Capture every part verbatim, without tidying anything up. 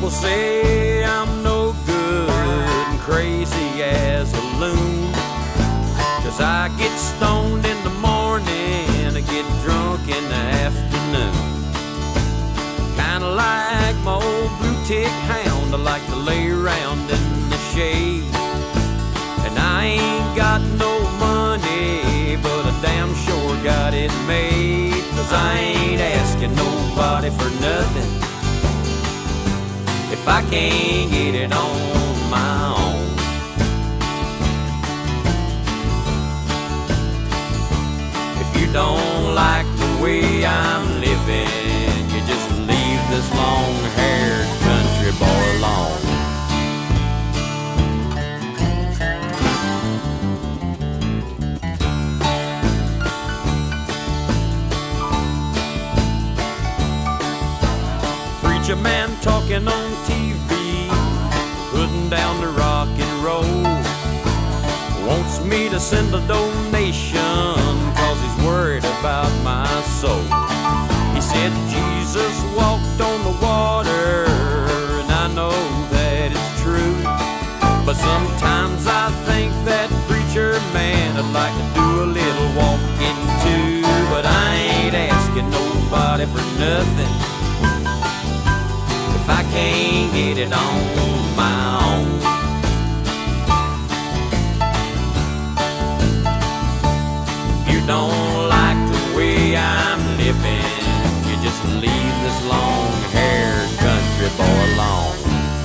People say I'm no good and crazy as a loon, 'cause I get stoned in the morning and I get drunk in the afternoon. Kinda like my old blue tick hound, I like to lay around in the shade. And I ain't got no money, but I damn sure got it made. 'Cause I ain't asking nobody for nothing if I can't get it on my own. If you don't like the way I'm living, you just leave this long-haired country boy alone. Preacher man talking on T V, putting down the rock and roll, wants me to send a donation 'cause he's worried about my soul. He said Jesus walked on the water, and I know that it's true, but sometimes I think that preacher man would like to do a little walking too. But I ain't asking nobody for nothing if I can't get it on my own. If you don't like the way I'm living, you just leave this long-haired country boy alone.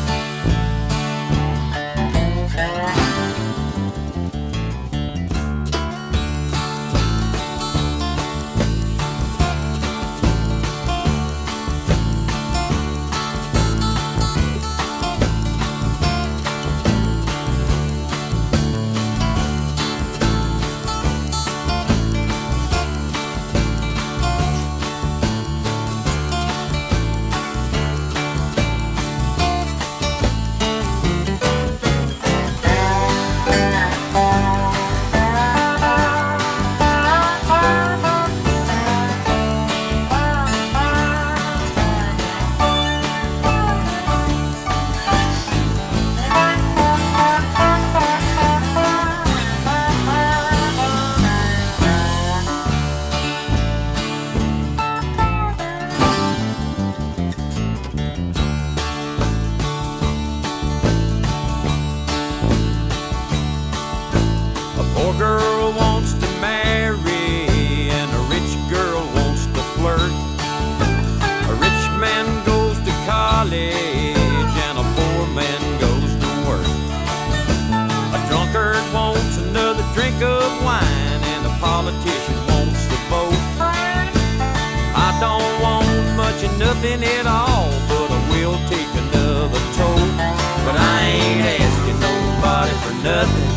Poor girl wants to marry and a rich girl wants to flirt. A rich man goes to college and a poor man goes to work. A drunkard wants another drink of wine and a politician wants to vote. I don't want much of nothing at all, but I will take another toke. But I ain't asking nobody for nothing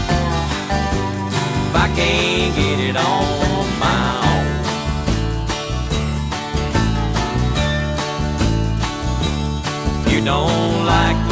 if I can't get it on my own. If you don't like